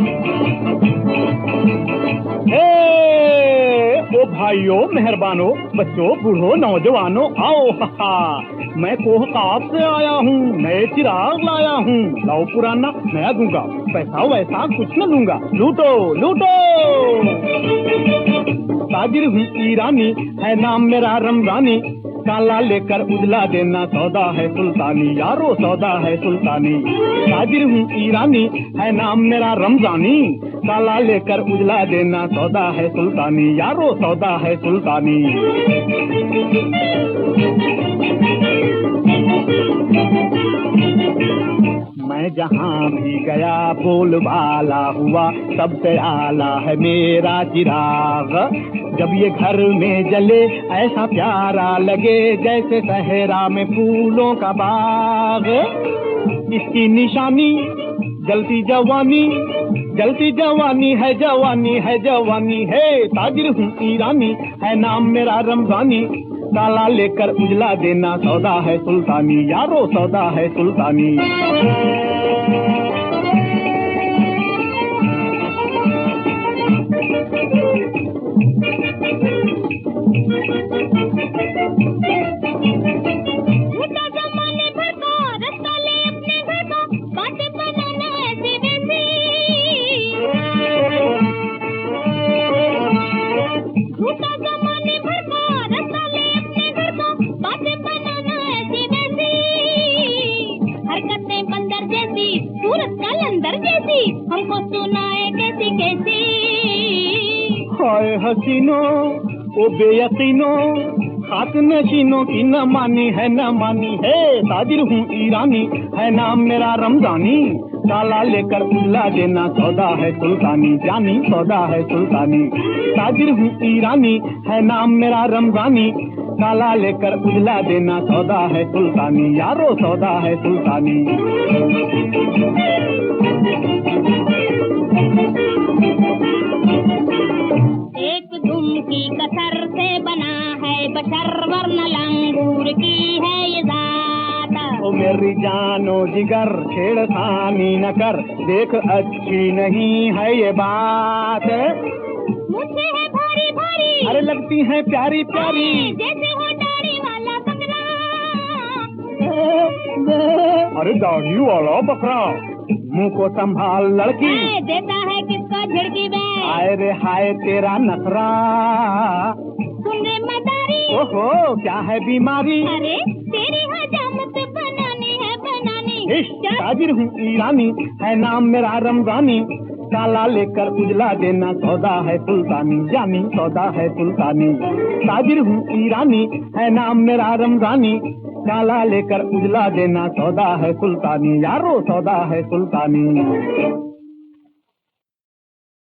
ओ भाइयों मेहरबानों, बच्चों बूढ़ों नौजवानों, आओ हा मैं कोहकाब से आया हूँ, नए चिराग लाया हूँ। लाओ पुराना नया दूंगा, पैसा वैसा कुछ न लूंगा, लूटो लूटो। ताजिर हूँ ईरानी, है नाम मेरा रमजानी, काला लेकर उजला देना सौदा है सुल्तानी, यारो सौदा है सुल्तानी। ताजिर हूँ ईरानी, है नाम मेरा रमजानी, काला लेकर उजला देना सौदा है सुल्तानी, यारो सौदा है सुल्तानी। मैं जहाँ भी गया बोलबाला हुआ, सबसे आला है मेरा चिराग। जब ये घर में जले ऐसा प्यारा लगे, जैसे सहरा में फूलों का बाग। इसकी निशानी जलती जवानी, जलती जवानी है, जवानी है, जवानी है। ताजिर हूँ ईरानी, है नाम मेरा रमजानी, काला लेकर उजला देना सौदा है सुल्तानी, यारो सौदा है सुल्तानी। हमको सुनाए कैसी कैसी। हाय हसीनो ओ बेयकीनो, खाक नशीनों की न मानी है, न मानी है। ताजिर हूँ ईरानी, है नाम मेरा रमजानी, काला लेकर उजला देना सौदा है सुल्तानी, जानी सौदा है सुल्तानी। ताजिर हूँ ईरानी, है नाम मेरा रमजानी, काला लेकर उजला देना सौदा है सुल्तानी, यारो सौदा है सुल्तानी। एक धुम की कसर से बना है बशर, वरना लंगूर की है ये जात। ओ मेरी जानो जिगर छेड़खानी न कर, देख अच्छी नहीं है ये बात। मुझसे है भारी भारी, अरे लगती है प्यारी प्यारी, जैसे हो दाढ़ी वाला बकरा। अरे दाढ़ी वाला बकरा, मुंह को संभाल लड़की, देता है किसको झिड़की में। हाय रे हाय तेरा नखरा, सुन रे मदारी, ओहो क्या है बीमारी। अरे तेरी हजामत बनानी है बनानी। ताजिर हूँ ईरानी, है नाम मेरा रमजानी, काला लेकर उजला देना सौदा है सुल्तानी, जानी सौदा है सुल्तानी। ताजिर हूँ ईरानी, है नाम मेरा रमजानी, काला लेकर उजला देना सौदा है सुल्तानी, यारो सौदा है सुल्तानी।